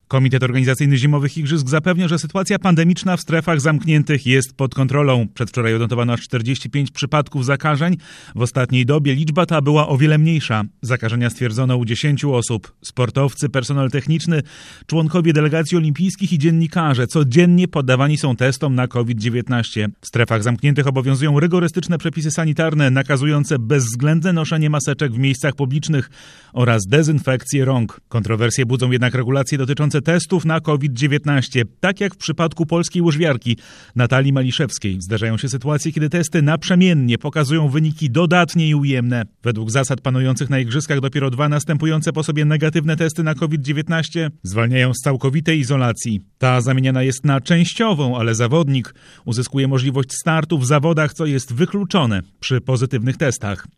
Komitet Organizacyjny Zimowych Igrzysk zapewnia, że sytuacja pandemiczna w strefach zamkniętych jest pod kontrolą. Przedwczoraj odnotowano aż 45 przypadków zakażeń. W ostatniej dobie liczba ta była o wiele mniejsza. Zakażenia stwierdzono u 10 osób. Sportowcy, personel techniczny, członkowie delegacji olimpijskich i dziennikarze codziennie poddawani są testom na COVID-19. W strefach zamkniętych obowiązują rygorystyczne przepisy sanitarne nakazujące bezwzględne noszenie maseczek w miejscach publicznych oraz dezynfekcję rąk. Kontrowersje budzą jednak regulacje dotyczące testów na COVID-19. Tak jak w przypadku polskiej łyżwiarki Natalii Maliszewskiej. Zdarzają się sytuacje, kiedy testy naprzemiennie pokazują wyniki dodatnie i ujemne. Według zasad panujących na igrzyskach dopiero 2 następujące po sobie negatywne testy na COVID-19 zwalniają z całkowitej izolacji. Ta zamieniana jest na częściową, ale zawodnik uzyskuje możliwość startu w zawodach, co jest wykluczone przy pozytywnych testach.